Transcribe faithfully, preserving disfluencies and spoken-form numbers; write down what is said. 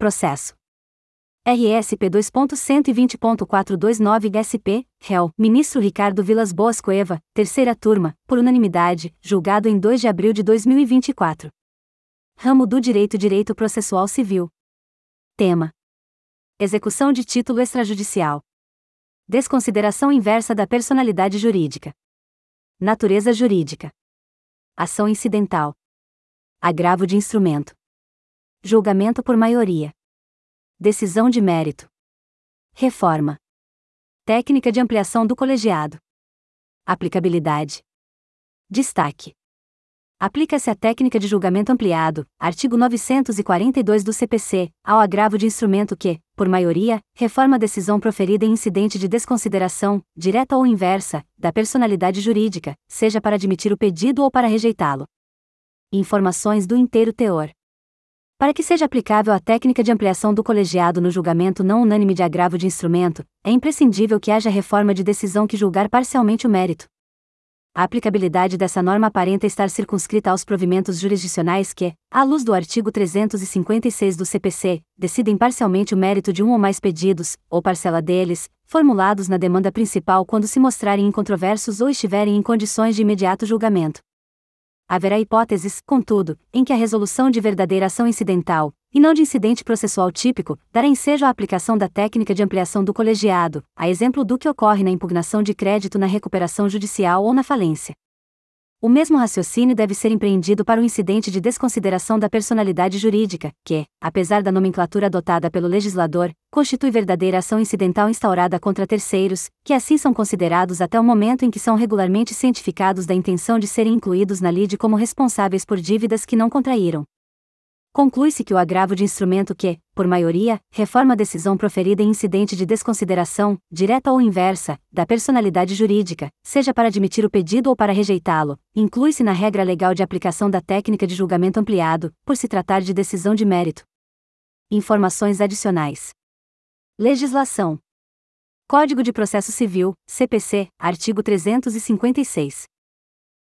processo. R S P dois ponto cento e vinte ponto quatrocentos e vinte e nove S P, réu, ministro Ricardo Vilas Boas Cueva, terceira turma, por unanimidade, julgado em dois de abril de dois mil e vinte e quatro. Ramo do Direito Direito Processual Civil. Tema: execução de título extrajudicial. Desconsideração inversa da personalidade jurídica. Natureza jurídica. Ação incidental. Agravo de instrumento. Julgamento por maioria. Decisão de mérito. Reforma. Técnica de ampliação do colegiado. Aplicabilidade. Destaque: aplica-se a técnica de julgamento ampliado, artigo novecentos e quarenta e dois do C P C, ao agravo de instrumento que, por maioria, reforma a decisão proferida em incidente de desconsideração, direta ou inversa, da personalidade jurídica, seja para admitir o pedido ou para rejeitá-lo. Informações do inteiro teor. Para que seja aplicável a técnica de ampliação do colegiado no julgamento não unânime de agravo de instrumento, é imprescindível que haja reforma de decisão que julgar parcialmente o mérito. A aplicabilidade dessa norma aparenta estar circunscrita aos provimentos jurisdicionais que, à luz do artigo trezentos e cinquenta e seis do C P C, decidem parcialmente o mérito de um ou mais pedidos, ou parcela deles, formulados na demanda principal quando se mostrarem incontroversos ou estiverem em condições de imediato julgamento. Haverá hipóteses, contudo, em que a resolução de verdadeira ação incidental, e não de incidente processual típico, dará ensejo à aplicação da técnica de ampliação do colegiado, a exemplo do que ocorre na impugnação de crédito na recuperação judicial ou na falência. O mesmo raciocínio deve ser empreendido para o incidente de desconsideração da personalidade jurídica, que, apesar da nomenclatura adotada pelo legislador, constitui verdadeira ação incidental instaurada contra terceiros, que assim são considerados até o momento em que são regularmente cientificados da intenção de serem incluídos na lide como responsáveis por dívidas que não contraíram. Conclui-se que o agravo de instrumento que, por maioria, reforma a decisão proferida em incidente de desconsideração, direta ou inversa, da personalidade jurídica, seja para admitir o pedido ou para rejeitá-lo, inclui-se na regra legal de aplicação da técnica de julgamento ampliado, por se tratar de decisão de mérito. Informações adicionais. Legislação. Código de Processo Civil, C P C, artigo trezentos e cinquenta e seis.